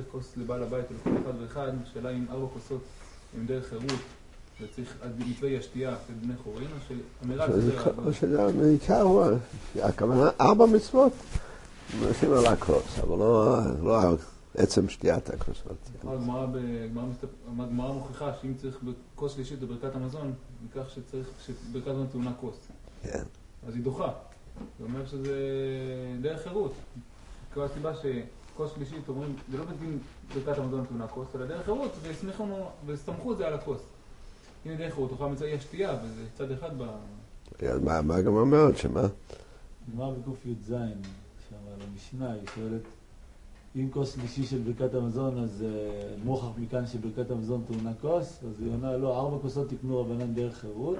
כוס לבעל הבית או לכל אחד ואחד, השאלה אם 4 כוסות הם דרך חירות, וצריך, מצווה היא השתייה של בני חורין, או שאמירה זה... או שזה בעיקר הוא, הכוונה 4 מצוות, נשים על הכוס, אבל לא עצם שתיית הכוסות. הגמרא מוכיחה שאם צריך בכוס שלישית בברכת המזון, מכך שצריך שברכת המזון טעונה כוס. כן. אז היא דוחה. זה אומר שזה דרך חירות. כל הסיבה שכוס שלישית אומרים, זה לא מדגים ברכת המזון טעונה כוס, אלא דרך חירות, והסתמכו זה על הכוס. הנה דרך חירות, תוכל מצוא אי השתייה, וזה צד אחד ב... אז מה גם אומרת, שמה? גמרא בקוף י"ז, שם על המשנה, היא שואלת, אם כוס שלישי של ברכת המזון, אז מוכח מכאן שברכת המזון טעונה כוס, אז היא עונה, לא, 4 כוסות תקנו רבנן דרך חירות,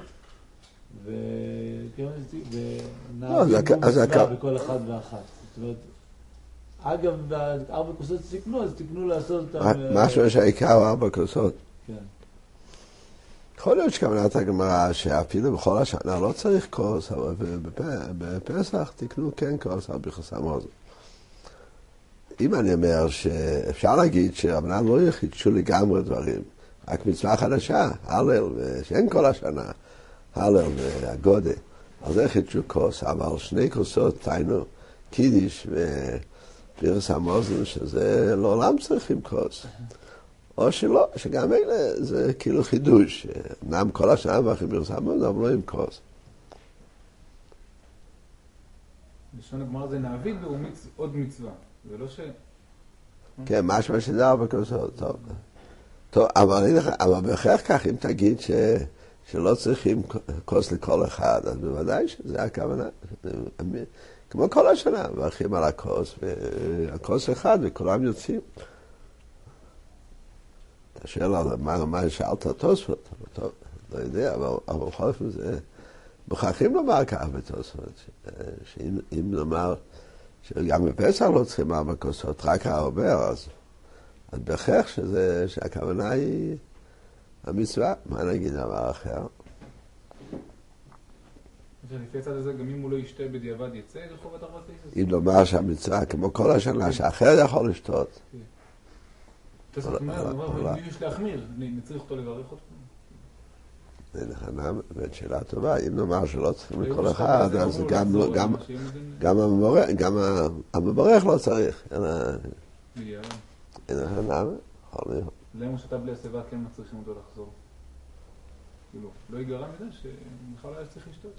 ונעבים במצווה בכל אחד ואחת. זאת אומרת, אגב, 4 כוסות שתקנו, אז תקנו לעשות אותם... משהו שהעיקר הוא 4 כוסות. כן. יכול להיות שכוונת הגמרא שאפילו בכל השנה לא צריך כוס, אבל בפסח תקנו כן כוס על ברכת המזון. אם אני אומר שאפשר להגיד שרבנן לא יחידשו לגמרי דברים, רק מצווה חדשה, הלל, שאין כל השנה, הלל והגודה, אז איך יחידשו כוס, אבל 2 כוסות תיינו, קידיש וברכת המזון, שזה לעולם צריכים כוס. או שלא, שגם אלה זה כאילו חידוש, אמנם כל השנה מברכים ברכת המזון, אבל לא עם כוס. לשון הגמרא זה נעביד והוא עוד מצווה, זה לא ש... כן, משמע שזה 4 כוסות, טוב, אבל בהכרח כך, אם תגיד שלא צריכים כוס לכל אחד, אז בוודאי שזה הכוונה. כמו כל השנה, מברכים על הכוס, והכוס אחד, וכולם יוצאים. אתה שואל על מה שאלת תוספות, טוב, לא יודע, אבל בכל אופן זה... מוכרחים לומר כך בתוספות, שאם נאמר שגם בפסח לא צריכים 4 כוסות, רק העובר, אז בהכרח שהכוונה היא המצווה. מה נגיד דבר אחר? לפי הצד הזה, גם אם הוא לא ישתה בדיעבד יצא לחובת 4 כוסות? אם נאמר שהמצווה, כמו כל השנה, שאחר יכול לשתות. תסת אומר, אם יש להחמיר, נצריך אותו לברך אותו? זה נכנם, זאת שאלה טובה. אם נאמר שלא צריכים לכל אחד, אז גם המברך לא צריך. אין נכנם, יכול להיות. למה שאתה בלי הסיבה כן מצריכים אותו לחזור? כאילו, לא ייגרע מזה שבכלל היה צריך לשתות.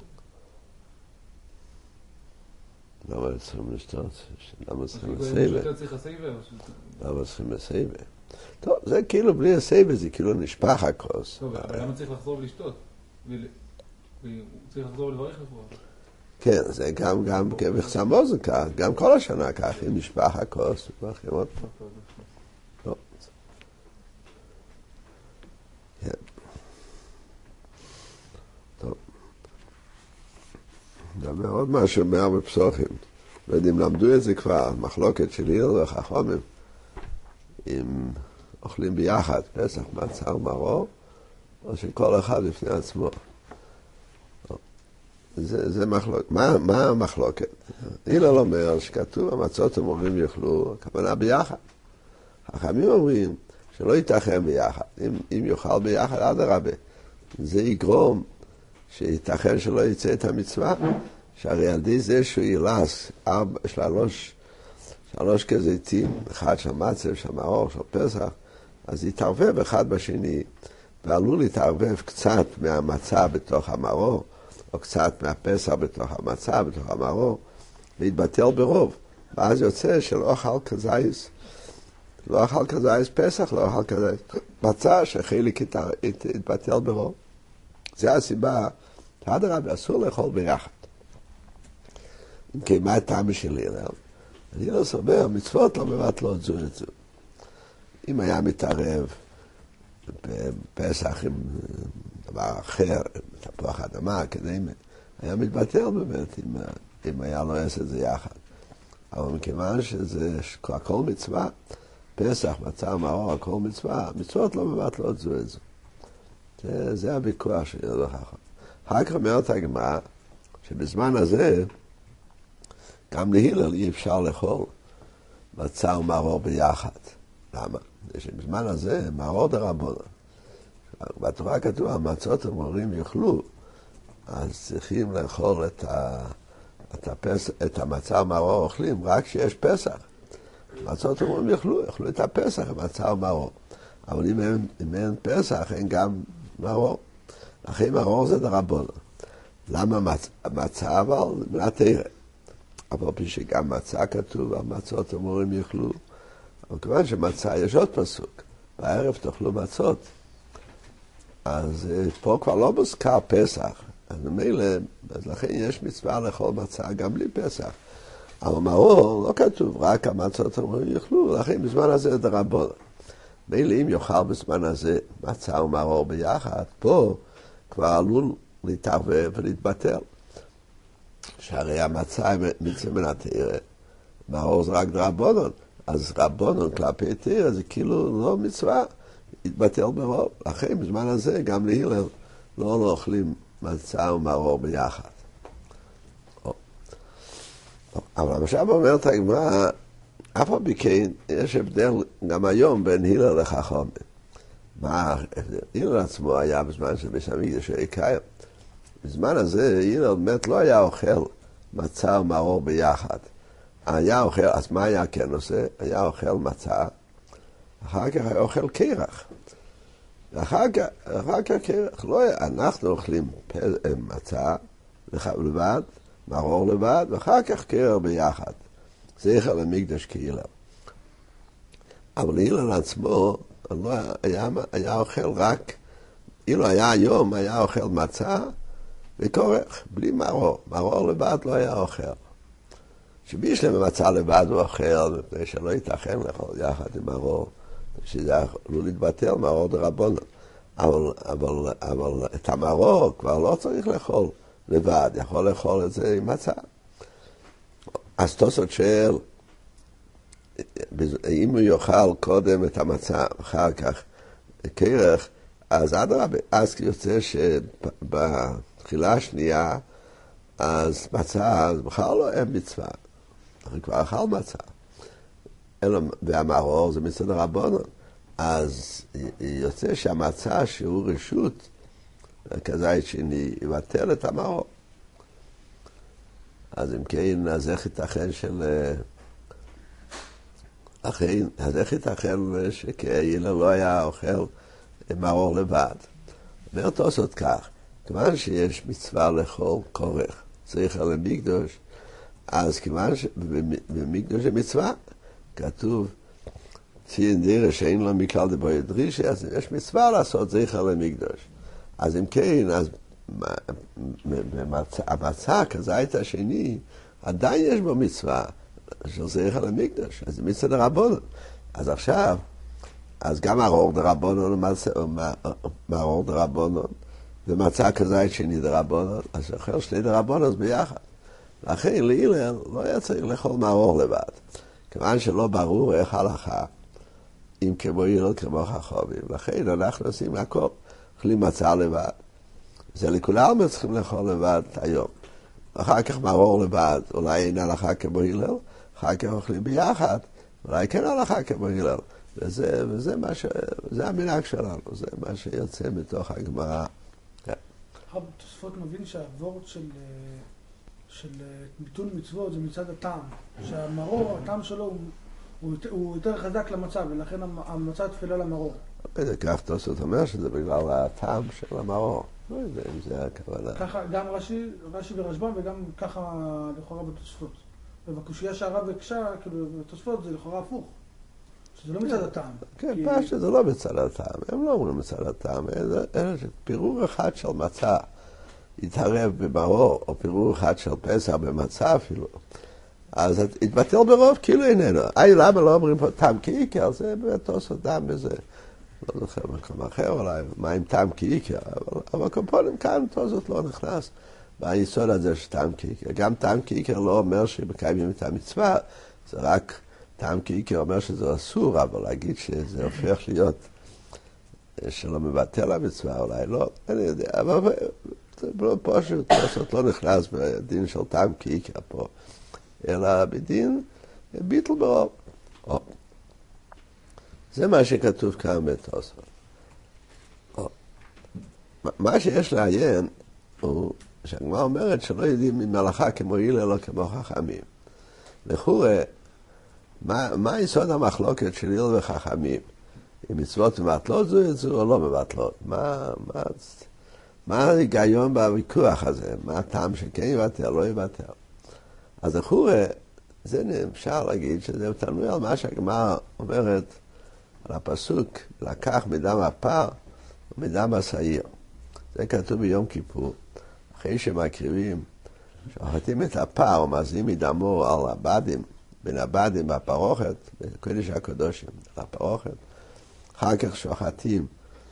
למה צריכים לשתות? למה צריכים לסייבה? למה צריכים לסייבה? טוב, זה כאילו בלי הסייבה, זה כאילו נשפך הכוס. טוב, אבל למה צריך לחזור ולשתות? הוא צריך לחזור ולברך לפחות. כן, זה גם ברכת המזון כך, גם כל השנה כך, אם נשפך הכוס, מברכים עוד פעם. טוב. כן. טוב. נדבר עוד משהו בפסוחים. לא יודעים, למדו את זה כבר, מחלוקת של הלל וחכמים. אם אוכלים ביחד, פסח, מצה ומרור, או שכל אחד לפני עצמו. זה מחלוקת. מה המחלוקת? הלל אומר שכתוב, המצות המורים יאכלו, הכוונה ביחד. חכמים אומרים שלא ייתכן ביחד. אם יאכל ביחד, אדרבה. זה יגרום שייתכן שלא יצא את המצווה, שהרי על ידי זה שהוא ילס 3 כזיתים, אחד של מצה, של מרור, של פסח, אז יתערבב אחד בשני, ועלול להתערבב קצת מהמצה בתוך המרור, או קצת מהפסח בתוך המצה, בתוך המרור, והתבטל ברוב. ואז יוצא שלא אכל כזייס, לא אכל כזייס פסח, לא אכל כזייס מצה, שחלק התבטל ברוב. זה הסיבה, אדרבה, אסור לאכול ביחד. אם כן, מה הטעם של הלל? הלל סובר, מצוות לא מבטלות זו את זו. אם היה מתערב בפסח עם דבר אחר, תפוח אדמה, אקדמי, היה מתבטל באמת אם היה לא עשה את זה יחד. אבל מכיוון שזה הכל מצווה, פסח, מצה, מרור, הכל מצווה, מצוות לא מבטלות זו את זו. זה הוויכוח של הלל וחכמים. אחר כך אומרת הגמרא שבזמן הזה גם להלל אי אפשר לאכול מצה ומרור ביחד. למה? שבזמן הזה, מערור דרבנן. בתורה כתוב, המצות המורים יאכלו, אז צריכים לאכול את המצה ומערור אוכלים רק כשיש פסח. מצות המורים יאכלו את הפסח, המצה ומערור. אבל אם אין פסח, אין גם מערור. לכן מערור זה דרבנן. למה מצה אבל? מן התורה. אבל פי שגם מצה כתוב, המצות המורים יאכלו. אבל כיוון שמצה יש עוד פסוק, בערב תאכלו מצות. אז פה כבר לא מוזכר פסח. אז ממילא, אז לכן יש מצווה לאכול מצה גם בלי פסח. אבל מערור לא כתוב, רק המצות המורים יאכלו, לכן בזמן הזה דרבנן. מילא אם יאכל בזמן הזה מצה ומערור ביחד, פה כבר עלול להתערבב ולהתבטל. שהרי המצה מצווה מן התורה, מערור זה רק דרבנן, אז רבנן כלפי תורה זה כאילו לא מצווה, התבטל ברוב. לכן בזמן הזה גם להילל לא אוכלים מצה ומערור ביחד. אבל עכשיו אומרת הגמרא, אף על פי כן יש הבדל גם היום בין הלל לחכמים. מה ההבדל? הלל עצמו היה בזמן שבית המקדש היה קיים. בזמן הזה הלל באמת לא היה אוכל מצה ומערור ביחד. היה אוכל, אז מה היה כן עושה? היה אוכל מצה, אחר כך היה אוכל קרח. אחר כך קרח. לא, אנחנו אוכלים מצה לבד, מערור לבד, ואחר כך קרח ביחד. זכר למקדש כהלל. אבל הלל עצמו לא היה אוכל רק, אילו היה היום, היה אוכל מצה וקורח, בלי מערור. מערור לבד לא היה אוכל. שבישלם מצה לבד הוא אוכל, מפני שלא ייתכן לאכול יחד עם מערור, שזה עלול להתבטל מערור דרבנן. אבל את המערור כבר לא צריך לאכול לבד, יכול לאכול את זה עם מצה. אז תוספות שואל, אם הוא יאכל קודם את המצה, אחר כך קרח, אז אדרבה, אז יוצא שבתחילה השנייה, אז מצה, אז בכלל לא אין מצווה. אנחנו כבר אכל מצה. והמערור זה מצווה דרבנן. אז יוצא שהמצה שהוא רשות, כזית שני, יבטל את המערור. אז אם כן, אז איך ייתכן אז איך ייתכן שכהלל לא היה אוכל מערור לבד? אומר תוספות כך, כיוון שיש מצווה לאכול כורך, זכר למקדש, אז כיוון שבמקדש זה מצווה, כתוב, ציין דירה שאין לו מכלל דברי דרישה, אז יש מצווה לעשות זכר למקדש. אז אם כן, אז המצה כזית השני, עדיין יש בו מצווה של זכר למקדש, אז זה מצווה דרבנן. אז עכשיו, אז גם מערור דרבנן מערור דרבנן, ומצה כזית שני דרבנן, אז אחר שני דרבנן ביחד. לכן להילל לא היה צריך לאכול מערור לבד. כיוון שלא ברור איך הלכה, אם כמו הלל כמו חכמים. לכן אנחנו עושים הכל, אוכלים מצה לבד. זה לכולם צריכים לאכול לבד היום. אחר כך מערור לבד, אולי אין הלכה כמו הלל, אחר כך אוכלים ביחד, אולי כן הלכה כמו הלל. וזה המנהג שלנו, זה מה שיוצא מתוך הגמרא. הרב תוספות מבין שהעבורת של ביטול מצוות זה מצד הטעם. שהמרור, הטעם שלו הוא יותר חזק למצה, ולכן המצה תפילה למרור. כך תוספות אומר שזה בגלל הטעם של המרור. לא יודע אם זה הכוונה. ככה גם רש"י ורשב"ם וגם ככה לכאורה בתוספות. ובקושייה שהרב הקשה, כאילו בתוספות זה לכאורה הפוך. שזה לא מצד הטעם. כן, פשוט זה לא מצד הטעם. הם לא אומרים מצד הטעם. אלא שפירור אחד של מצה יתערב במרור, או פירור אחד של פסח במצה אפילו. אז התבטל ברוב כאילו איננו. למה לא אומרים פה טעם כעיקר? זה באמת תוספות דם בזה. לא זוכר מקום אחר אולי, מה עם טעם כעיקר, אבל קומפונים כאן תוספות לא נכנס ביסוד הזה של טעם כעיקר. גם טעם כעיקר לא אומר שמקיימים את המצווה, זה רק טעם כעיקר אומר שזה אסור, אבל להגיד שזה הופך להיות שלא מבטל המצווה, אולי לא, אני יודע, אבל פה שתוספות לא נכנס בדין של טעם כעיקר פה, אלא בדין ביטל ברוב. זה מה שכתוב כאן בתוספות. מה שיש לעיין הוא שהגמרא אומרת שלא יודעים ממלאכה כמו הלל לא כמו חכמים. לכאורה, מה יסוד המחלוקת של הלל וחכמים? אם מצוות מבטלות זו או לא מבטלות? מה ההיגיון בוויכוח הזה? מה הטעם שכן יבטל, לא יבטל? אז לכאורה, זה אפשר להגיד שזה תלוי על מה שהגמרא אומרת על הפסוק, לקח מדם הפר ומדם השעיר. זה כתוב ביום כיפור, אחרי שמקריבים, שוחטים את הפר ומזים מדמו על הבדים, בין הבדים והפרוכת, בקודש הקדושים, על הפרוכת. אחר כך שוחטים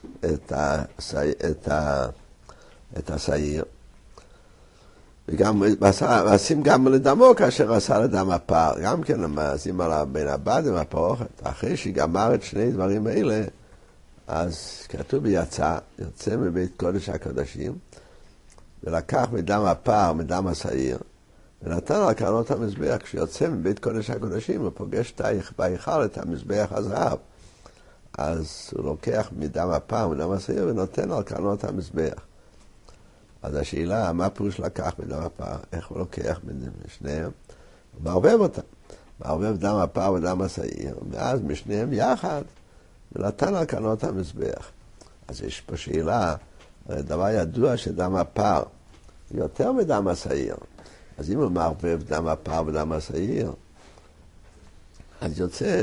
את השעיר, וגם עשים גם לדמו כאשר עשה לדם הפר, גם כן עשים בין הבדים והפרוכת. אחרי שגמר את שני דברים האלה, אז כתוב יצא מבית קודש הקודשים, ולקח מדם הפר, מדם השעיר, ונתן על קרנות המזבח. כשיוצא מבית קודש הקודשים, הוא פוגש בהיכל את המזבח הזהב. אז הוא לוקח מדם הפר, מדם השעיר, ונותן על קרנות המזבח. אז השאלה, מה פירוש לקח מדם הפר? איך הוא לוקח משניהם? הוא מערבב אותם. מערבב דם הפר ודם השעיר, ואז משניהם יחד, ונתן על קרנות המזבח. אז יש פה שאלה, דבר ידוע שדם הפר יותר מדם השעיר. אז אם הוא מערבב דם הפר ודם השעיר, אז יוצא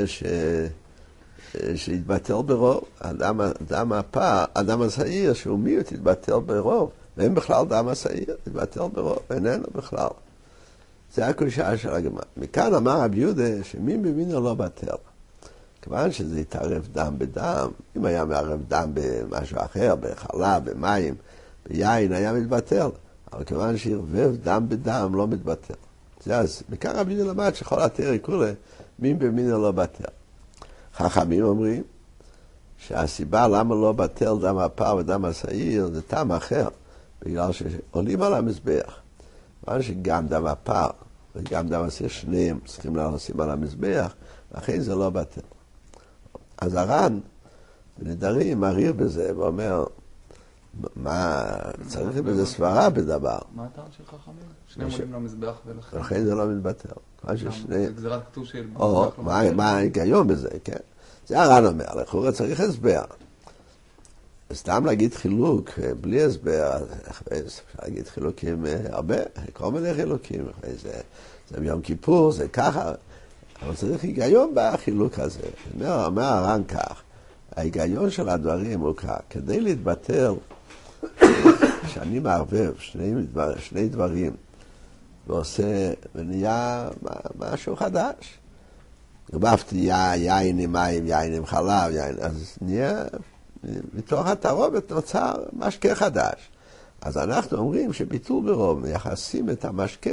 שיתבטל ברוב. הדם השעיר שהוא מיעוט יתבטל ברוב, ואין בכלל דם השעיר, יתבטל ברוב, איננו בכלל. זה הקושייה של הגמרא. מכאן אמר רבי יהודה שמי מבינו לא בטל. כיוון שזה יתערב דם בדם, אם היה מערב דם במשהו אחר, בחלב, במים, ביין, היה מתבטל. אבל כיוון שערבב דם בדם, לא מתבטל. אז מכאן רבי יהודה למד שכל התירי כולה, מי במינו לא בטל. חכמים אומרים שהסיבה למה לא בטל דם הפר ודם השעיר זה טעם אחר, בגלל שעולים על המזבח. כיוון שגם דם הפר וגם דם השעיר שניהם צריכים לשים על המזבח, לכן זה לא בטל. אז הר"ן בנדרים מעריך בזה ואומר, מה צריך בזה סברה בדבר. מה הטעם של חכמים? שניהם עולים למזבח ולכן. לכן זה לא מתבטל. זה גזירת כתוב של... מה ההיגיון בזה, כן? זה הר"ן אומר, לכאורה צריך הסבר. סתם להגיד חילוק בלי הסבר, אפשר להגיד חילוקים הרבה, כל מיני חילוקים. זה ביום כיפור, זה ככה. אבל צריך היגיון בחילוק הזה. אומר הר"ן כך, ההיגיון של הדברים הוא כך, כדי להתבטל, שאני מערבב שני דברים, ועושה, ונהיה משהו חדש. ערבבתי יין עם מים, יין עם חלב, אז נהיה, מתוך התערובת נוצר משקה חדש. אז אנחנו אומרים שביטול ברוב, מייחסים את המשקה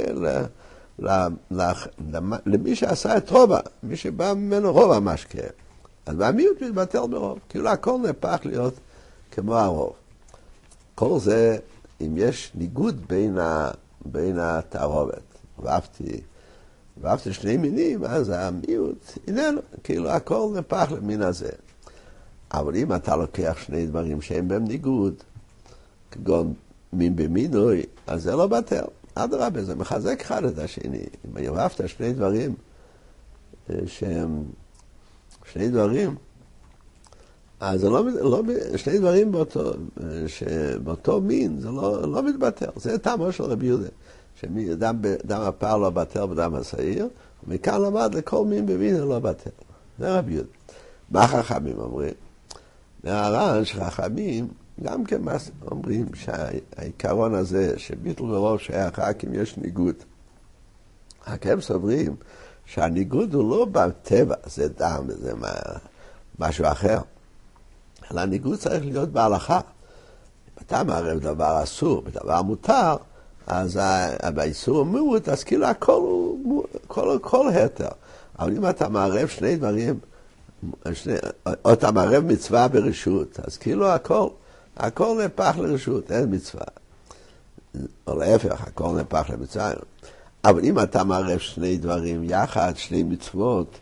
למי שעשה את רוב, מי שבא ממנו רוב המשקה. אז במיעוט מתבטל ברוב, כאילו הכל נהפך להיות כמו הרוב. כל זה, אם יש ניגוד בין התערובת, ואהבתי שני מינים, אז המיעוט איננו, כאילו הכל נהפך למין הזה. אבל אם אתה לוקח שני דברים שהם בהם ניגוד, כגון מין במינוי, אז זה לא בטל. אדרבה, זה מחזק אחד את השני. אם אהבת שני דברים שהם שני דברים, אז זה לא שני דברים באותו מין, זה לא מתבטל. זה טעמו של רבי יהודה, שדם הפר לא בטל בדם השעיר, ומכאן למד לכל מין במין לא בטל. זה רבי יהודה. מה חכמים אומרים? מהר"ן שחכמים גם כן אומרים שהעיקרון הזה שביטול ברוב שייך רק אם יש ניגוד. רק הם סוברים שהניגוד הוא לא בטבע, זה דם, זה משהו אחר. אלא הניגוד צריך להיות בהלכה. אם אתה מערב דבר אסור, בדבר מותר, אז באיסור הוא מיעוט, אז כאילו הכל הוא, כל היתר. אבל אם אתה מערב שני דברים, או אתה מערב מצווה ברשות, אז כאילו הכל נהפך לרשות, אין מצווה. או להפך, הכל נהפך למצווה. אבל אם אתה מערב שני דברים יחד, שני מצוות,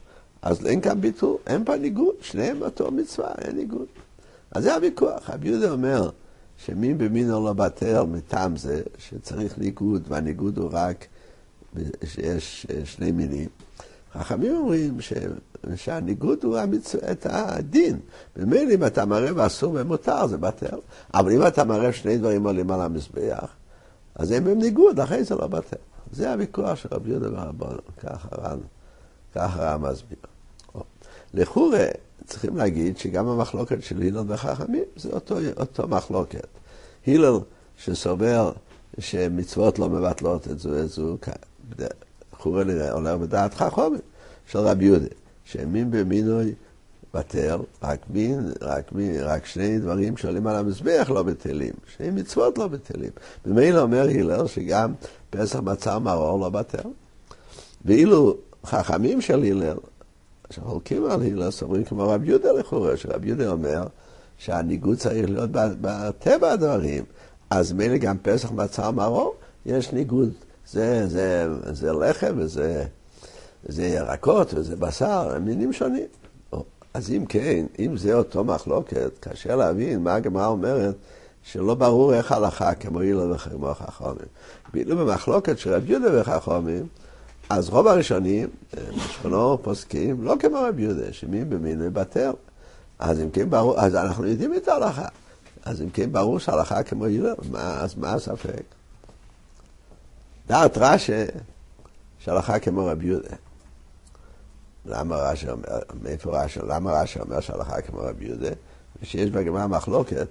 אז אין כאן ביטול, אין פה ניגוד, שניהם אותו מצווה, אין ניגוד. אז זה הוויכוח. רבי יהודה אומר שמין במינו לא בטל מטעם זה שצריך ניגוד, והניגוד הוא רק שיש שני מינים. חכמים אומרים שהניגוד הוא את הדין. במילא אם אתה מערב אסור ומותר זה בטל, אבל אם אתה מערב שני דברים עולים על המזבח, אז הם ניגוד, אחרי זה לא בטל. זה הוויכוח של רבי יהודה ורבנו, ככה רב מסביר. לכאורה צריכים להגיד שגם המחלוקת של הלל וחכמים זה אותו מחלוקת. הלל שסובר שמצוות לא מבטלות את זו, לכאורה עולה בדעת חכמים של רבי יהודה, שמין במינוי בטל, רק שני דברים שעולים על המזבח לא בטלים, שני מצוות לא בטלים. במילא אומר הלל שגם פסח מצה מרור לא בטל. ואילו חכמים של הלל, שחולקים על הלל, סוברים כמו רבי יהודה לכאורה, שרבי יהודה אומר שהניגוד צריך להיות בטבע הדברים. אז מילא גם פסח מצה מרור, יש ניגוד. זה לחם וזה ירקות וזה בשר, הם מינים שונים. אז אם כן, אם זה אותו מחלוקת, קשה להבין מה הגמרא אומרת שלא ברור איך הלכה כמו הלל וכמו חכמים. ואילו במחלוקת של רבי יהודה וחכמים, אז רוב הראשונים, משכנו פוסקים, לא כמו רבי יהודה, שמין במינוי בטל. אז אם כן ברור, אז אנחנו יודעים את ההלכה. אז אם כן ברור שההלכה כמו הלל, אז מה הספק? דעת רש"י שההלכה כמו רבי יהודה. למה רש"י אומר שההלכה כמו רבי יהודה? ושיש בגמרא מחלוקת,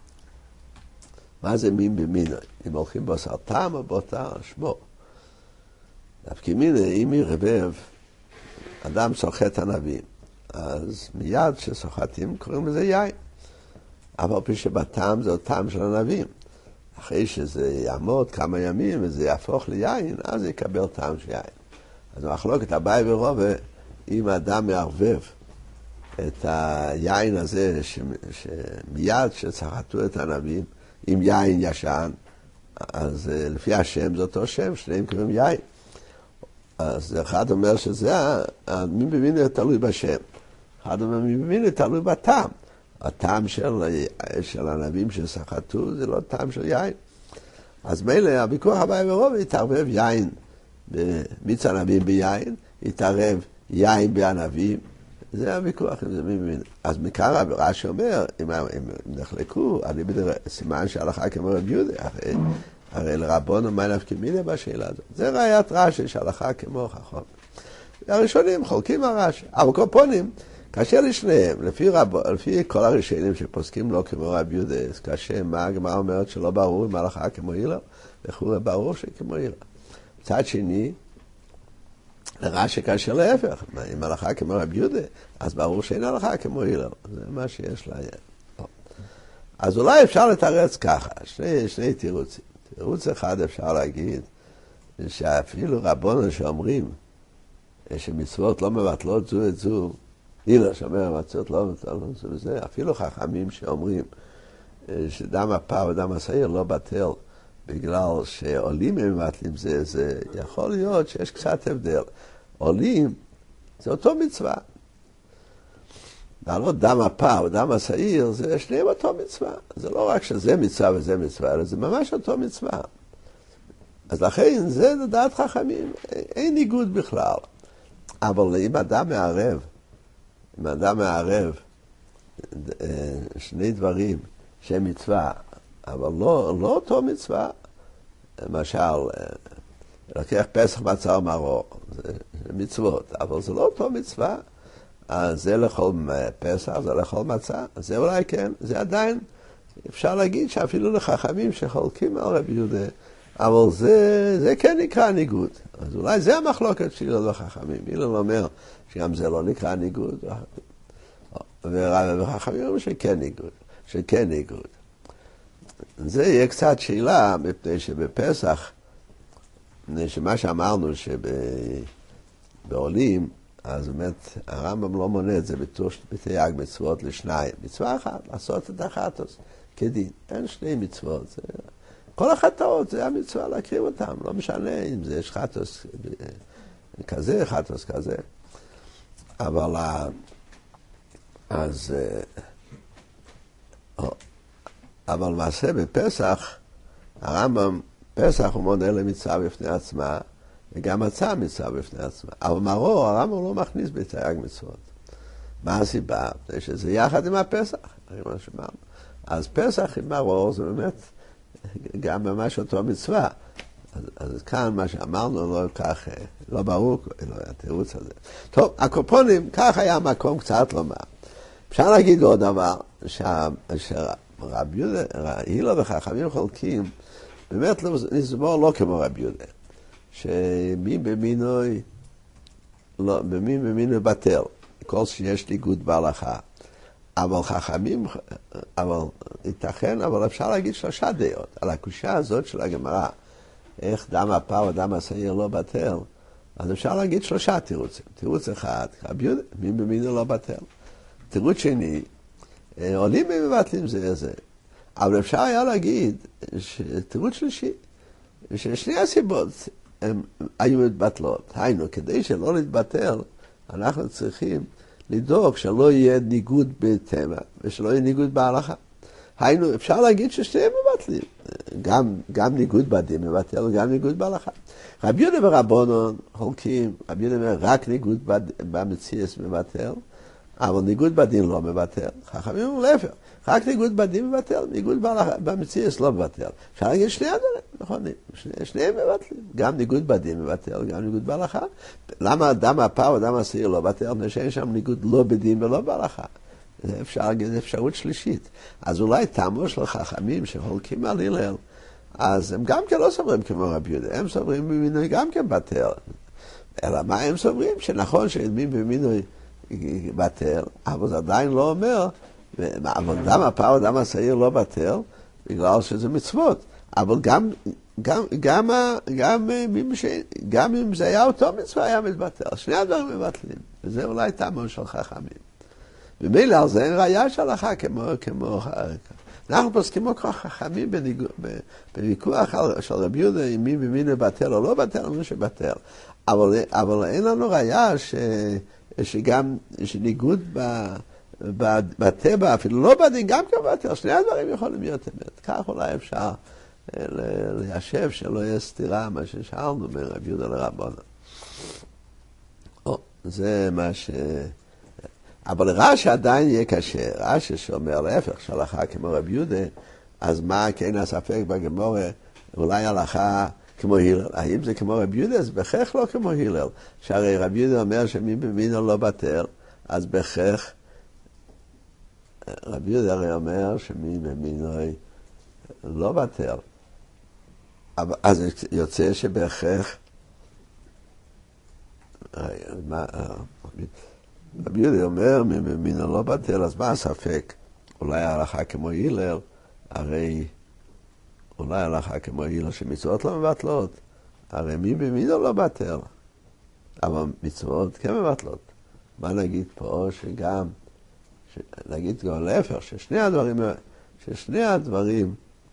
מה זה מין במינוי? אם הולכים בשר טעם או בשר שמו. דווקא מינוי, אם ירבב, אדם סוחט ענבים, אז מיד שסוחטים קוראים לזה יין. אבל פי שבטעם זה טעם של ענבים. אחרי שזה יעמוד כמה ימים וזה יהפוך ליין, אז יקבל טעם של יין. אז המחלוקת אביי ורבא, אם האדם מערבב את היין הזה שמיד שסחטו את הענבים, עם יין ישן, אז לפי השם זה אותו שם, שניהם קוראים יין. אז אחד אומר שזה, מי מבין תלוי בשם. אחד אומר מי מבין תלוי בטעם. הטעם של הענבים שסחטו זה לא טעם של יין. אז מילא הוויכוח אביי ורבא יתערבב יין במיץ ענבים ביין, יתערב יין בענבים, זה הוויכוח אם זה מי מבין. אז מכאן רש"י אומר, אם נחלקו, אני בדרך סימן שהלכה כמו רבי יהודה, הרי לרבנו מה נפקא מינה בשאלה הזאת. זה ראיית רש"י שהלכה כמו חכם. הראשונים חולקים על רש"י, אבל קופונים, קשה לשניהם, לפי כל הראשונים שפוסקים לא כמו רבי יהודה, קשה מה הגמרא אומרת שלא ברור אם הלכה כמו הלל, לכאורה ברור שכמו הלל. מצד שני, לרש"י קשה להפך, אם הלכה כמו רבי יהודה, אז ברור שאין הלכה כמו הלל, זה מה שיש לה. אז אולי אפשר לתרץ ככה, שני תירוצים. תירוץ אחד אפשר להגיד, שאפילו רבנו שאומרים שמצוות לא מבטלות זו את זו, הלל שאומר מצוות לא מבטלות זו וזה, אפילו חכמים שאומרים שדם הפר ודם השעיר לא בטל, בגלל שעולים הם מבטלים זה יכול להיות שיש קצת הבדל. עולים זה אותו מצווה. לעלות דם הפר ודם השעיר זה שניהם אותו מצווה. זה לא רק שזה מצווה וזה מצווה, אלא זה ממש אותו מצווה. אז לכן זה לדעת חכמים, אין ניגוד בכלל. אבל אם אדם מערב שני דברים שהם מצווה, אבל לא אותו מצווה, למשל, לקח פסח מצה מרור, זה מצוות, אבל זה לא אותו מצווה, אז זה לאכול פסח, זה לאכול מצה, זה אולי כן, זה עדיין, אפשר להגיד שאפילו לחכמים שחולקים על רבי יהודה, אבל זה כן נקרא ניגוד. אז אולי זה המחלוקת של הלל וחכמים. הלל אומר שגם זה לא נקרא ניגוד, וחכמים אומרים שכן ניגוד. זה יהיה קצת שאלה, מפני שבפסח, שמה שאמרנו שבעולים, אז באמת הרמב"ם לא מונה את זה בתרי"ג מצוות לשניים. מצווה אחת, לעשות את החטוס כדין. אין שני מצוות. כל החטאות זה המצווה להקריב אותם. לא משנה אם זה יש חטוס כזה, חטוס כזה. אבל מעשה בפסח, הרמב"ם, פסח הוא מונה למצווה בפני עצמה, וגם מצה מצווה בפני עצמה. אבל מרור, הרמב"ם לא מכניס בתרי"ג מצוות. מה הסיבה? זה שזה יחד עם הפסח. אז פסח עם מרור זה באמת גם ממש אותו מצווה. אז כאן מה שאמרנו לא כך, לא ברור, לא היה תירוץ הזה. טוב, הקופונים, כך היה המקום קצת לומר. אפשר להגיד עוד דבר, שרבי יהודה, הילול וחכמים חולקים, באמת לסבור לא כמו רבי יהודה, שמין במינוי, לא, במין במינוי בטל, כל שיש ניגוד בהלכה. אבל חכמים, אבל ייתכן, אבל אפשר להגיד 3 דעות. על הקושייה הזאת של הגמרא, איך דם הפר או דם השעיר לא בטל, אז אפשר להגיד 3 תירוצים. תירוץ אחד, רבי יהודה, מין במינוי לא בטל. תירוץ שני, עולים ומבטלים זה. אבל אפשר היה להגיד, תירוץ שלישי, ששני הסיבות הם היו מתבטלות. היינו, כדי שלא להתבטל, אנחנו צריכים לדאוג שלא יהיה ניגוד בטבע, ושלא יהיה ניגוד בהלכה. היינו, אפשר להגיד ששניהם מבטלים. גם ניגוד בדין מבטל, וגם ניגוד בהלכה. רבי יהודה ורבונון חולקים, רבי יהודה אומר, רק ניגוד במציאות מבטל, אבל ניגוד בדין לא מבטל. חכמים אומרים להפך, רק ניגוד בדין מבטל, ניגוד במציאות לא מבטל. אפשר להגיד שני הדברים, נכון? שניהם מבטלים. גם ניגוד בדין מבטל, גם ניגוד בהלכה. למה דם הפר ודם השעיר לא מבטל? מפני שאין שם ניגוד לא בדין ולא בהלכה. זה אפשר להגיד אפשרות שלישית. אז אולי טעמו של חכמים שחולקים על הלל, אז הם גם כן לא סוברים כמו רבי יהודה, הם סוברים במינוי גם כן בטל. אלא מה הם סוברים? שנכון שמין במינוי בטל, אבל זה עדיין לא אומר, אבל דם הפר ודם השעיר לא בטל, בגלל שזה מצוות. אבל גם אם זה היה אותו מצווה היה מתבטל. שני הדברים מבטלים. וזה אולי טעמו של חכמים. ומילא על זה אין ראיה של הלכה כמו אנחנו פוסקים כמו חכמים בוויכוח של רבי יהודה אם מין במינוי בטל או לא בטל, אומרים שבטל. אבל אין לנו ראיה שגם שניגוד בטבע, אפילו לא בדין, גם כבטל, שני הדברים יכולים להיות אמת. כך אולי אפשר ליישב שלא יהיה סתירה מה ששאלנו בין רבי יהודה לרבונן. זה מה אבל רש"י עדיין יהיה קשה. רש"י שאומר להפך, שהלכה כמו רבי יהודה, אז מה כן הספק בגמרא, אולי הלכה כמו הלל. האם זה כמו רבי יהודה? אז בכך לא כמו הלל. שהרי רבי יהודה אומר שמין במינוי לא בטל, אז בכך רבי יהודה הרי אומר שמין במינוי לא בטל. אז יוצא שבכך רבי יהודה אומר, מין במינוי לא בטל, אז מה הספק? אולי ההלכה כמו הלל, הרי אולי ההלכה כמו הלל שמצוות לא מבטלות, הרי מין במינוי לא בטל, אבל מצוות כן מבטלות. מה נגיד פה שגם, נגיד גם להפך, ששני הדברים,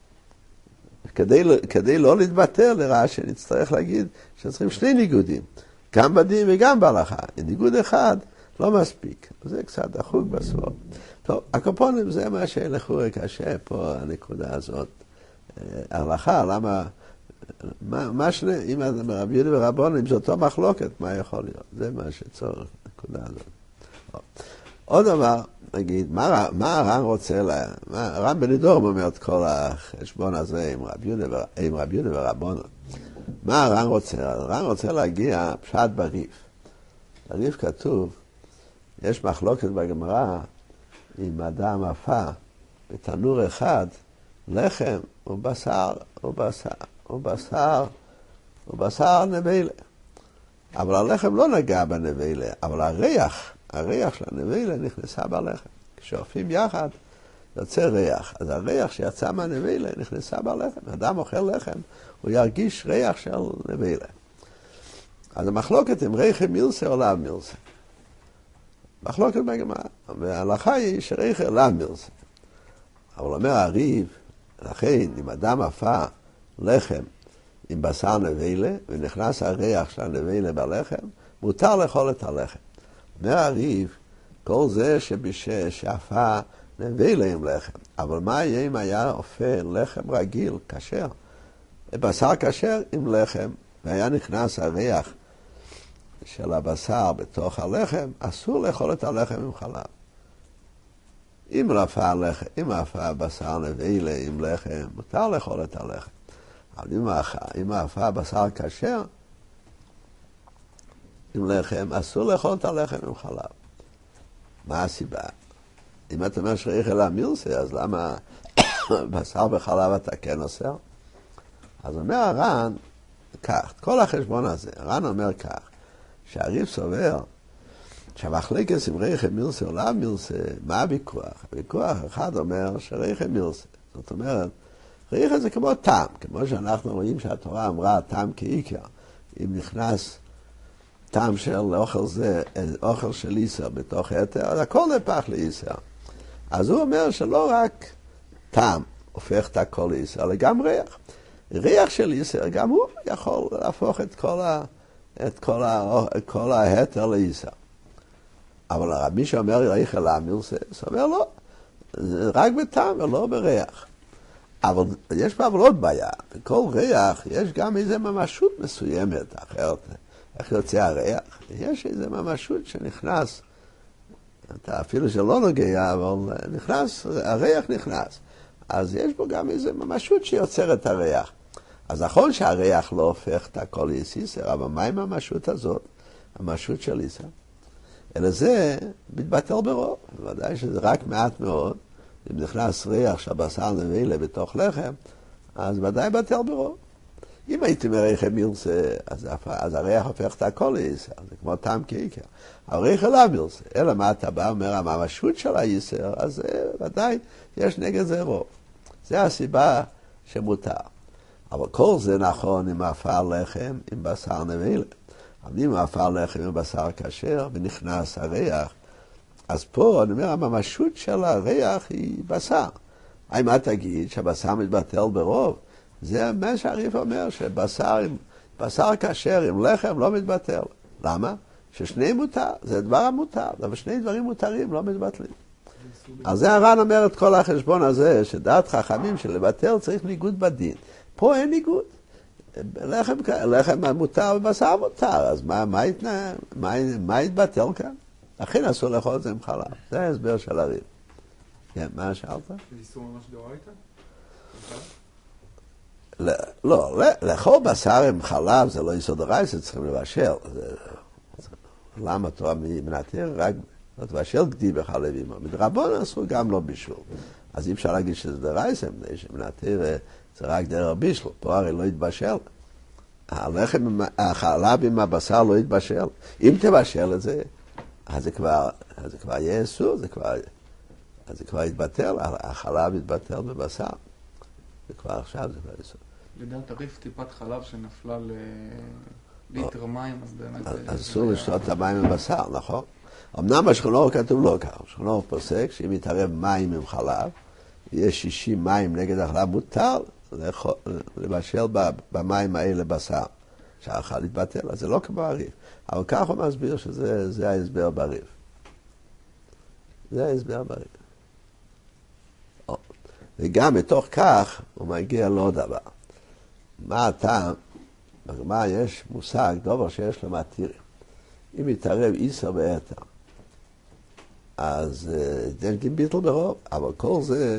כדי לא להתבטל לרעה שנצטרך להגיד שצריכים שני ניגודים, גם בדין וגם בהלכה. ניגוד אחד לא מספיק. זה קצת דחוק בסוף. טוב, הקופונים זה מה שלכאורה קשה פה, הנקודה הזאת. ההלכה, למה, מה שני, אם רבי יהודה ורבונן, אם זה אותו מחלוקת, מה יכול להיות? זה מה שצורך, הנקודה הזאת. עוד דבר, נגיד, מה הר"ן רוצה, הר"ן בנידורם אומר את כל החשבון הזה עם רבי יהודה ורבונן. מה הר"ן רוצה? הר"ן רוצה להגיע פשט בריף. בריף כתוב, יש מחלוקת בגמרא עם אדם עפה בתנור אחד, לחם ובשר נבלה. אבל הלחם לא נגע בנבלה, אבל הריח של הנבלה נכנסה בלחם. כשאופים יחד יוצא ריח, אז הריח שיצא מהנבלה נכנסה בלחם. אדם אוכל לחם, הוא ירגיש ריח של נבלה. אז המחלוקת עם ריחם מילסה או לאו מילסה. מחלוקת בגמרא, וההלכה היא שריחם לאו מילסה. אבל אומר הריב, לכן אם אדם עפה לחם עם בשר נבלה, ונכנס הריח של הנבלה בלחם, מותר לאכול את הלחם. אומר הריב, כל זה שבשאפה נביא להם לחם. אבל מה יהיה אם היה אופה לחם רגיל, כשר? בשר כשר עם לחם, והיה נכנס הריח של הבשר בתוך הלחם, אסור לאכול את הלחם עם חלב. אם אפה הבשר נביא עם לחם, מותר לאכול את הלחם. אבל אם אפה הבשר כשר עם לחם, אסור לאכול את הלחם עם חלב. מה הסיבה? אם אתה אומר שריך אלה מילסה, אז למה בשר בחלב אתה כן אוסר? אז אומר הר"ן כך, כל החשבון הזה, הר"ן אומר כך, שהריב סובר שהמחלקת עם ריח מילסה או לאו מילסה, מה הוויכוח? הוויכוח אחד אומר שריח מילסה. זאת אומרת, ריח זה כמו טעם, כמו שאנחנו רואים שהתורה אמרה טעם כעיקר. אם נכנס טעם של אוכל זה, אוכל של איסר בתוך היתר, אז הכל נהפך לאיסר. אז הוא אומר שלא רק טעם הופך את הכל לאיסר, אלא גם ריח. ריח של איסר, גם הוא יכול להפוך את כל ההתר לאיסר. אבל מי שאומר ריח אלה מילסה, סובר לא, זה רק בטעם ולא בריח. אבל יש בה אבל עוד בעיה, בכל ריח יש גם איזו ממשות מסוימת, אחרת איך יוצא הריח? יש איזו ממשות שנכנס, אתה אפילו שלא נוגע, אבל נכנס, הריח נכנס. אז יש בו גם איזו ממשות שיוצרת הריח. אז נכון שהריח לא הופך את הכל לאיסר, אבל מה עם הממשות הזאת? הממשות של איסר? אלא זה מתבטל ברוב, בוודאי שזה רק מעט מאוד. אם נכנס ריח שהבשר נבלה בתוך לחם, אז ודאי בטל ברוב. אם הייתי מריח מילסה, אז הריח הופך את הכל לאיסר, זה כמו טעם כעיקר. הריח אלה מילסה, אלא מה אתה בא אומר, הממשות של האיסר, אז ודאי יש נגד זה רוב. זה הסיבה שמותר. אבל כל זה נכון עם אפר לחם, עם בשר נבלה. אבל אם אפר לחם עם בשר כשר ונכנס הריח, אז פה אני אומר, הממשות של הריח היא בשר. האם את תגיד שהבשר מתבטל ברוב? זה מה שהריף אומר, שבשר כשר עם לחם לא מתבטל. למה? ששניהם מותר, זה דבר המותר, אבל שני דברים מותרים לא מתבטלים. אז זה הר"ן אומר את כל החשבון הזה, שדעת חכמים שלבטל צריך ניגוד בדין. פה אין ניגוד. לחם מותר ובשר מותר, אז מה יתבטל כאן? לכן אסור לאכול את זה עם חלב. זה ההסבר של הריב. כן, מה שאלת? זה איסור ממש דאורייתא? לא, לאכול בשר עם חלב זה לא איסור דאורייתא, צריכים לבשל. למה תורה מנתר? רק לבשל גדי בחלבים. מדרבנן אסור גם לא בישול. אז אי אפשר להגיד שזה דאורייתא, מנתר זה רק דרך בישול. פה הרי לא יתבשל. החלב עם הבשר לא יתבשל. אם תבשל את זה, אז זה כבר יהיה איסור, זה כבר יתבטל, החלב יתבטל בבשר. זה כבר עכשיו, זה כבר איסור. לדעת הריף טיפת חלב שנפלה לליטר מים, אז באמת... אז אסור לשתות את המים בבשר, נכון? אמנם בשכנור כתוב לא כך, בשכנור פוסק שאם יתערב מים עם חלב, יהיה 60 מים נגד החלב, מותר לבשל במים האלה בשר, שהאכל יתבטל, אז זה לא כמו הריף. אבל כך הוא מסביר שזה ההסבר בריף. זה ההסבר בריף. וגם מתוך כך הוא מגיע לעוד דבר. מה הטעם? בגמרא יש מושג, דבר שיש לו מתירים. אם יתערב איסר ביתר, אז דין ביטל ברוב, אבל כל זה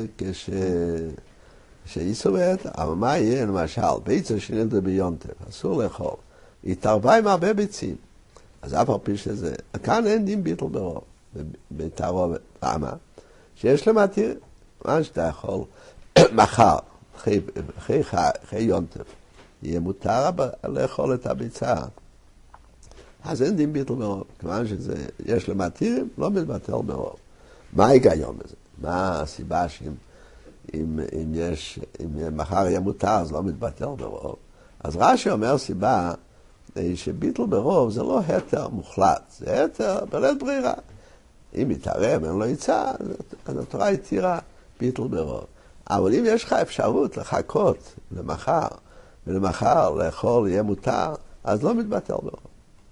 שאיסר ביתר, אבל מה יהיה למשל? ביצה שנלדה ביונטף, אסור לאכול. התערבה עם הרבה ביצים. אז אף על פי שזה, כאן אין דין ביטל ברוב, בתערובת. למה? שיש למתיר, מה שאתה יכול, מחר, אחרי יונטף, יהיה מותר לאכול את הביצה. אז אין דין ביטל ברוב, כיוון שיש למתירים, לא מתבטל ברוב. מה ההיגיון בזה? מה הסיבה שאם מחר יהיה מותר, אז לא מתבטל ברוב? אז רש"י אומר סיבה, שביטל ברוב זה לא התר מוחלט, זה התר בלית ברירה. אם יתערב, אין לו יצא, אז התורה התירה ביטל ברוב. אבל אם יש לך אפשרות לחכות למחר, ולמחר לאכול יהיה מותר, אז לא מתבטל ברוב.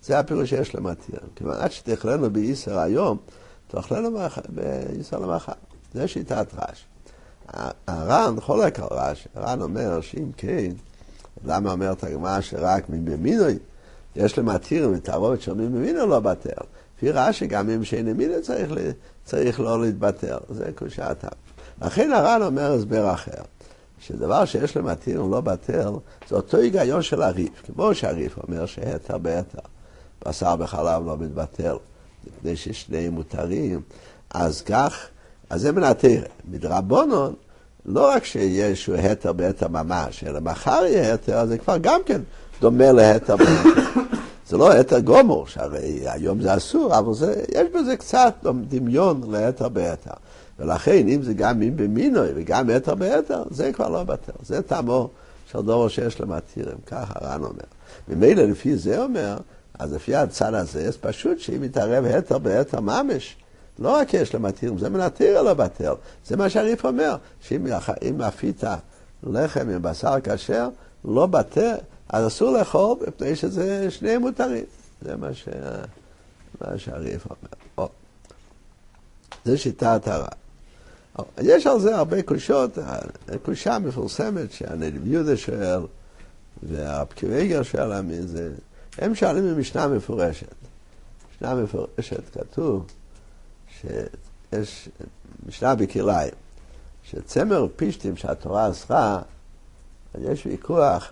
זה הפירוש שיש למתיר. כיוון עד שתאכלנו בישר היום, תאכלנו בישר למחר. זה שיטת רש. הר"ן חולק על רש. הר"ן אומר שאם כן, למה אומרת הגמרא שרק מבמינוי, יש למתיר מתערובת של מבמינוי לא בטל. לפי רש שגם אם שאין מבמינוי צריך לא להתבטל. זה קושייתם. לכן הר"ן אומר הסבר אחר. שדבר שיש למתיר לא בטל, זה אותו היגיון של הריף. כמו שהריף אומר שהתר בהתר, בשר בחלב לא מתבטל, מפני ששניהם מותרים, אז כך, אז זה מנתר. מדרבנן, לא רק שיש התר בהתר ממש, אלא מחר יהיה התר, אז זה כבר גם כן דומה להתר בהתר. זה לא התר גומר, שהרי היום זה אסור, אבל יש בזה קצת דמיון להתר בהתר. ולכן, אם זה גם אם במינוי וגם התר בהתר, זה כבר לא בטל. זה טעמו של דורו שיש למתירים, כך הר"ן אומר. ממילא לפי זה אומר, אז לפי הצד הזה, אז פשוט שאם יתערב התר בהתר ממש, לא רק יש למתירים, זה מנתיר לא בטל. זה מה שהריף אומר, שאם אפית לחם עם בשר כשר, לא בטל, אז אסור לאכול, מפני שזה שניהם מותרים. זה מה שהריף אומר. זה שיטת הר"ן. יש על זה הרבה קושות, קושה מפורסמת שהנדיב יהודה שואל והרב קיוויגר שואל על זה, הם שואלים במשנה מפורשת. משנה מפורשת כתוב שיש משנה בקרליים, שצמר פישטים שהתורה אסרה, יש ויכוח,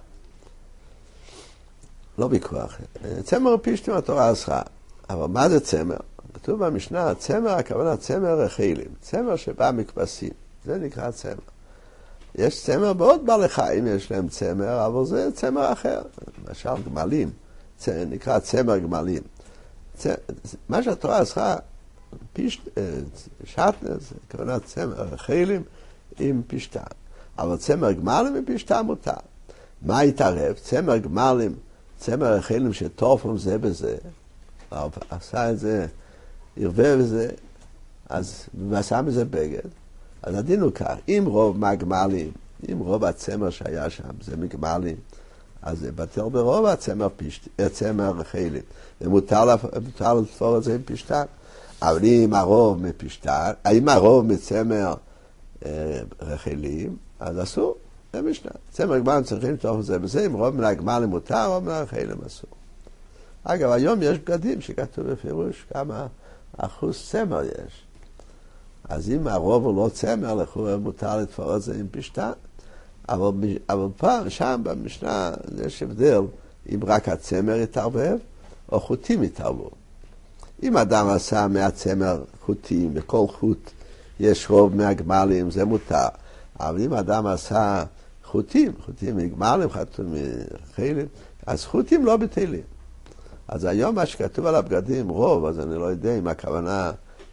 לא ויכוח, צמר פישטים התורה אסרה, אבל מה זה צמר? כתוב במשנה, צמר, הכוונה צמר רחילים, צמר שבא מכבשים, זה נקרא צמר. יש צמר בעוד בעלי חיים, יש להם צמר, אבל זה צמר אחר, למשל גמלים, נקרא צמר גמלים. מה שהתורה עשרה, שטנז, הכוונה צמר רחילים עם פשטן, אבל צמר גמלים עם פשטן מותר. מה יתערב? צמר גמלים, צמר רחילים שטורפם זה בזה, עשה את זה, ירווה בזה, אז ועשה מזה בגד, אז הדין הוא כך, אם רוב מהגמלים, אם רוב הצמר שהיה שם זה מגמלים, אז זה בטל ברוב הצמר רחילים, ומותר לתפור את זה עם פשטן, אבל אם הרוב מפשטן, אם הרוב מצמר רחילים, אז אסור, זה משנה. צמר גמלים צריכים לתפור את זה בזה, אם רוב מהגמלים מותר, רוב מהרחילים אסור. אגב, היום יש בגדים שכתוב בפירוש כמה אחוז צמר יש. אז אם הרוב הוא לא צמר, לכאורה מותר לתפור את זה עם פשטן. אבל פעם, שם במשנה, יש הבדל אם רק הצמר יתערבב, או חוטים יתערבו. אם אדם עשה מהצמר חוטים, וכל חוט יש רוב מהגמלים, זה מותר. אבל אם אדם עשה חוטים מגמלים, חוטים מרחילים, אז חוטים לא בטלים. אז היום מה שכתוב על הבגדים רוב, אז אני לא יודע אם הכוונה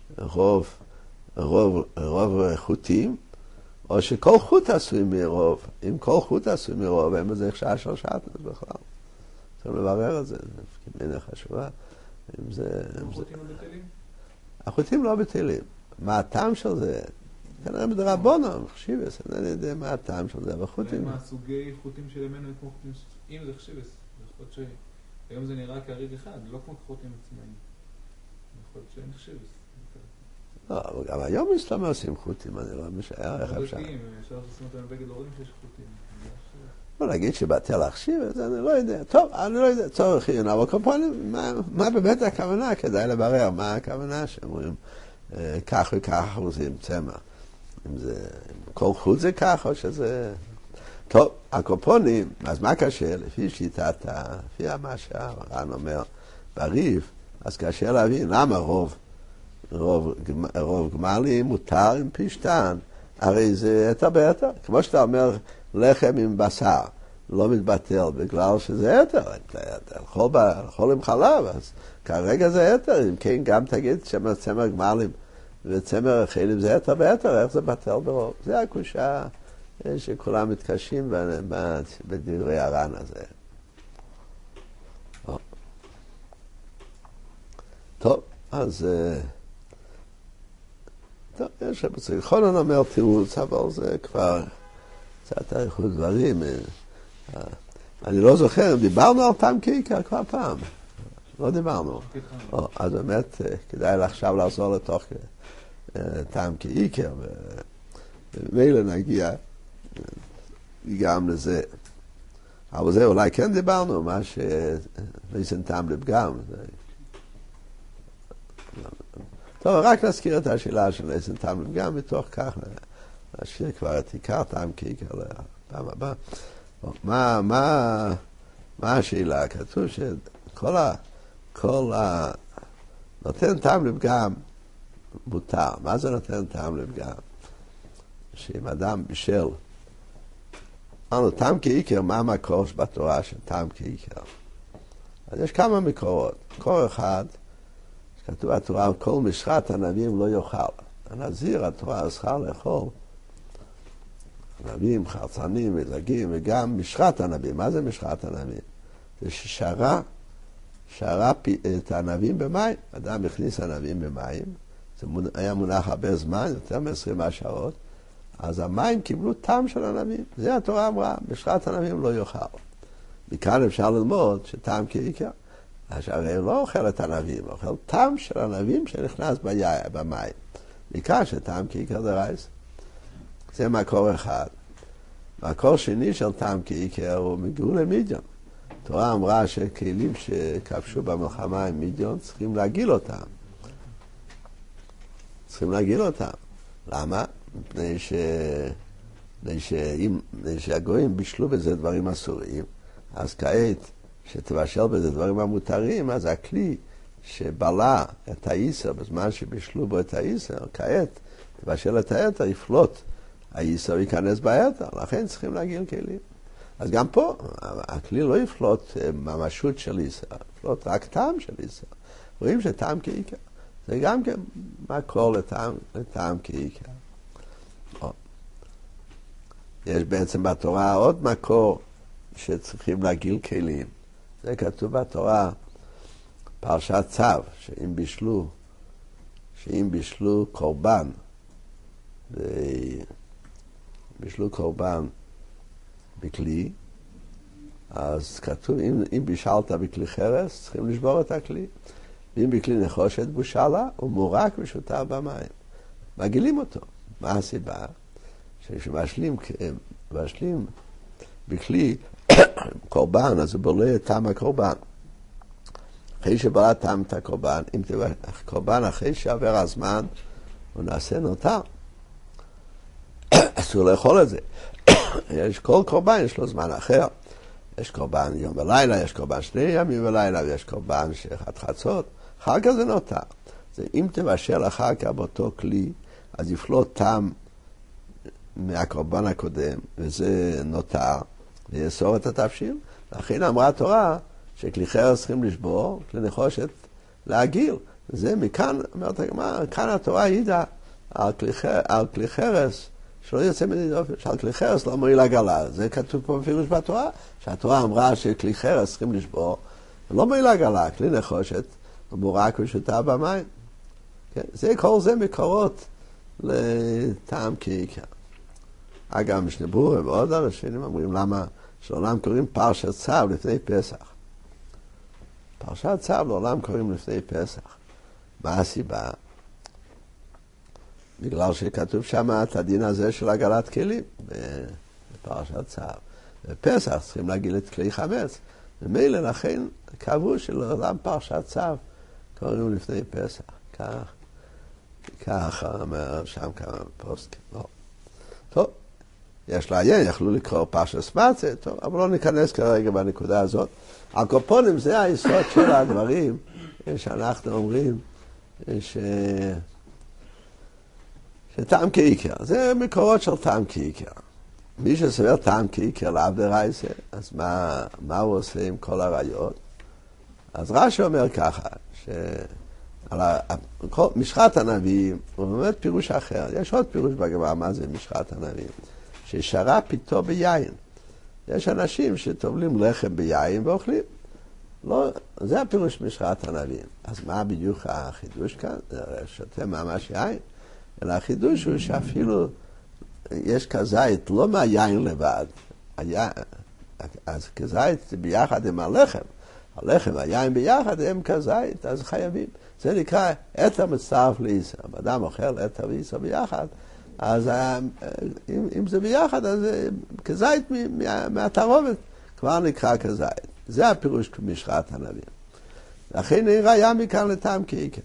רוב חוטים, או שכל חוט עשוי מרוב. אם כל חוט עשוי מרוב, אין בזה שעה של שעתות בכלל. צריך לברר את זה, זה כמנה חשובה. החוטים לא בטלים? החוטים לא בטלים. מה הטעם של זה? כנראה מדרבנן, חשיבס, אני לא יודע מה הטעם של זה, אבל חוטים... מה הסוגי חוטים שלמנו הם כמו חוטים... אם זה חשיבס, זה יכול להיות היום זה נראה כהריג אחד, לא כמו חוטים עצמאים. יכול להיות שאין חשיבס. לא, אבל גם היום מסתמה עושים חוטים, אני לא משער איך אפשר. חוטים, אפשר לשים אותם בבגד, לא רואים שיש חוטים. לא להגיד שבאתי להחשיב, אז אני לא יודע. טוב, אני לא יודע, צורך עיון, אבל כמובן, מה באמת הכוונה? כדאי לברר מה הכוונה שאומרים כך וכך אחוזים צמר. אם כל חוט זה כך או שזה... טוב, הקופונים, אז מה קשה? לפי שיטת, לפי מה שהר"ן אומר בריף, אז קשה להבין למה רוב גמלים מותר עם פשטן, הרי זה התר בהתר. כמו שאתה אומר, לחם עם בשר לא מתבטל בגלל שזה התר, לאכול עם חלב, אז כרגע זה התר, אם כן גם תגיד שצמר גמלים וצמר רחילים זה התר בהתר, איך זה בטל ברוב? זה הקושה שכולם מתקשים בדברי הר"ן הזה. טוב, אז... טוב, יש בצריך. חונן אומר תירוץ, אבל זה כבר קצת איכות דברים. אני לא זוכר, דיברנו על פעם כעיקר כבר פעם. לא דיברנו. אז באמת כדאי עכשיו לעזור לתוך טעם כעיקר, ומילא נגיע גם לזה. אבל זה אולי כן דיברנו, מה שלייסן טעם לפגם. טוב, רק נזכיר את השאלה של לייסן טעם לפגם, מתוך כך נשאיר כבר את עיקר טעם כעיקר לפעם הבאה. מה השאלה? כתוב שכל נותן טעם לפגם מותר. מה זה נותן טעם לפגם? שאם אדם בישל, אמרנו, טעם כעיקר, מה המקור בתורה של טעם כעיקר? אז יש כמה מקורות. מקור אחד, כתוב בתורה, כל משחת ענבים לא יאכל. הנזיר, התורה אסרה לאכול ענבים, חרצנים, מזלגים, וגם משחת ענבים. מה זה משחת ענבים? זה ששרה את הענבים במים. אדם הכניס ענבים במים, זה היה מונח הרבה זמן, יותר מ-20 שעות, אז המים קיבלו טעם של ענבים. זה התורה אמרה, משחת ענבים לא יאכל. מכאן אפשר ללמוד שטעם כעיקר. הרי הוא לא אוכל את ענבים, הוא אוכל טעם של ענבים שנכנס במים. מכאן שטעם כעיקר דרייס. זה מקור אחד. מקור שני של טעם כעיקר הוא מגאולה מדיין. התורה אמרה שכלים שכבשו במלחמה עם מדיין צריכים להגיל אותם. למה? מפני שהגויים בישלו בזה דברים אסורים, אז כעת שתבשל בזה דברים המותרים, אז הכלי שבלה את האיסר בזמן שבישלו בו את האיסר, כעת תבשל את האתר, יפלוט האיסר ייכנס באתר, לכן צריכים להגיל כלים. אז גם פה, הכלי לא יפלוט ממשות של איסר, יפלוט רק טעם של איסר. רואים שטעם כעיקר. זה גם כן מקור לטעם כעיקר. יש בעצם בתורה עוד מקור שצריכים להגיל כלים. זה כתוב בתורה, פרשת צו, שאם בישלו קורבן בכלי, אז כתוב, אם בישלת בכלי חרס, צריכים לשבור את הכלי. ואם בכלי נחושת בושלה, הוא מורק ושותף במים. מגילים אותו. מה הסיבה? כשמשלים בכלי קורבן, אז הוא בולע טעם הקורבן. אחרי שבלע טעם את הקורבן, אם תבוא הקורבן אחרי שעבר הזמן, הוא נעשה נותר. אסור לאכול את זה. כל קורבן יש לו זמן אחר. יש קורבן יום ולילה, יש קורבן 2 ימים ולילה, ויש קורבן שחת חצות. אחר כך זה נותר. זה אם תבשל אחר כך באותו כלי, אז יפלוט טעם מהקורבן הקודם, וזה נותר, ויאסור את התבשיל. לכן אמרה התורה שכלי חרס צריכים לשבור, כלי נחושת להגיל. זה מכאן, אומרת הגמרא, כאן התורה העידה על כלי חרס, שלא יוצא מדי דופן, שעל כלי חרס לא מועיל עגלה. זה כתוב פה בפירוש בתורה, שהתורה אמרה שכלי חרס צריכים לשבור, ולא מועיל עגלה, כלי נחושת, מורק ושותף במים. כן? כל זה מקורות לטעם כעיקר. אגב, משנה ברורה ועוד אנשים אומרים למה שלעולם קוראים פרשת צו לפני פסח. פרשת צו לעולם קוראים לפני פסח. מה הסיבה? בגלל שכתוב שם את הדין הזה של הגלת כלים בפרשת צו. בפסח צריכים להגיל את כלי חמץ. ומילא לכן קבעו שלעולם פרשת צו קוראים לפני פסח. כך אומר שם כמה פוסקים. טוב, יש לעיין, יכלו לקרוא פרשת מצה, טוב, אבל לא ניכנס כרגע בנקודה הזאת. הקופונים זה היסוד של הדברים שאנחנו אומרים שטעם כעיקר. זה מקורות של טעם כעיקר. מי שסבר טעם כעיקר לאו דרייסה, אז מה הוא עושה עם כל הראיות? אז רש"י אומר ככה, משחת ענבים הוא באמת פירוש אחר. יש עוד פירוש בגמרא מה זה משחת ענבים. ששרה פיתו ביין. יש אנשים שטובלים לחם ביין ואוכלים. לא, זה הפירוש משחת ענבים. אז מה בדיוק החידוש כאן? שותה ממש יין. אלא החידוש הוא שאפילו יש כזית לא מהיין לבד. אז כזית ביחד עם הלחם. הלחם והיין ביחד הם כזית, אז חייבים. זה נקרא אתר מצטרף לאיסר. אדם אוכל אתר ואיסר ביחד, אז אם זה ביחד, אז כזית מהתערובת כבר נקרא כזית. זה הפירוש משרת הנביא. לכן ראיה מכאן לטעם כעיקר.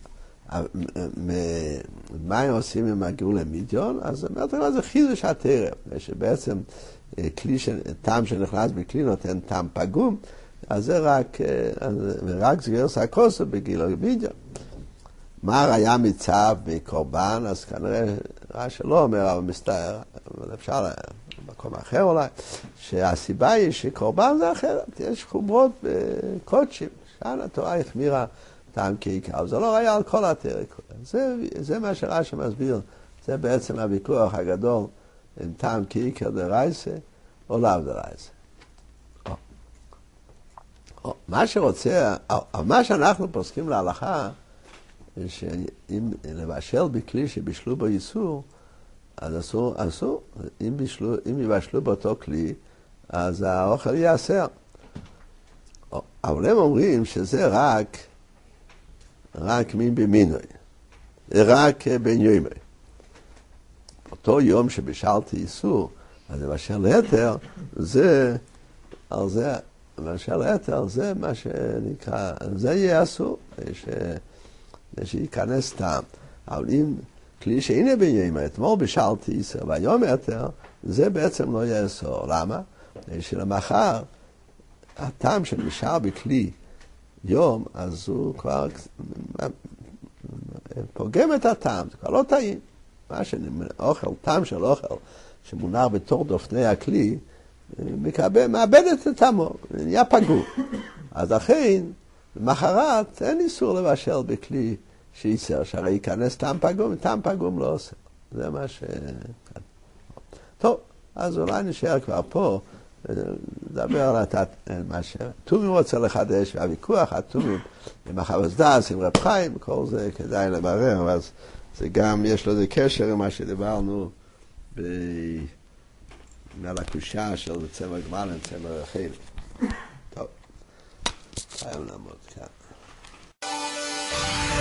מה הם עושים עם הגאולה מדיון? אז זה חידוש התרא, שבעצם טעם שנכנס בכלי נותן טעם פגום, אז זה רק סגרס הכוסו בגילוי מדיון. מה הראיה מצב מקורבן? אז כנראה רש"י לא אומר, אבל מסתער, אבל אפשר במקום אחר אולי, שהסיבה היא שקורבן זה אחרת, יש חומרות בקודשים, שאן התורה החמירה טעם כעיקר, אבל זה לא ראיה על כל התרא. זה מה שרש"י מסביר, זה בעצם הוויכוח הגדול, אם טעם כעיקר דרייסה או לאו דרייסה. מה שרוצה, מה שאנחנו פוסקים להלכה, שאם לבשל בכלי שבישלו בו איסור, אז אסור. אם יבשלו באותו כלי, אז האוכל יאסר. אבל הם אומרים שזה רק מין במינוי, רק בין יומי. אותו יום שבישלתי איסור, אז לבשל ליתר, זה מה שנקרא, זה יהיה אסור, שייכנס טעם. אבל אם כלי שהנה ביומי, אתמול בישלתי איסור, והיום יותר, זה בעצם לא יהיה אסור. למה? שלמחר, הטעם שנשאר בכלי יום, אז הוא כבר פוגם את הטעם, זה כבר לא טעים. טעם של אוכל שמונח בתור דופני הכלי, מאבד את טעמו, נהיה פגום. אז לכן, למחרת אין איסור לבשל בכלי שייסר, שהרי ייכנס טעם פגום, טעם פגום לא עושה. זה מה ש... טוב, אז אולי נשאר כבר פה, לדבר על מה שטומים רוצה לחדש, והוויכוח, הטומים עם החב"ד דאס, עם רב חיים, כל זה כדאי לברר, אבל זה גם, יש לו איזה קשר עם מה שדיברנו על הקושה של צמר גמל, צמר רחל. טוב, חייב לעמוד כאן.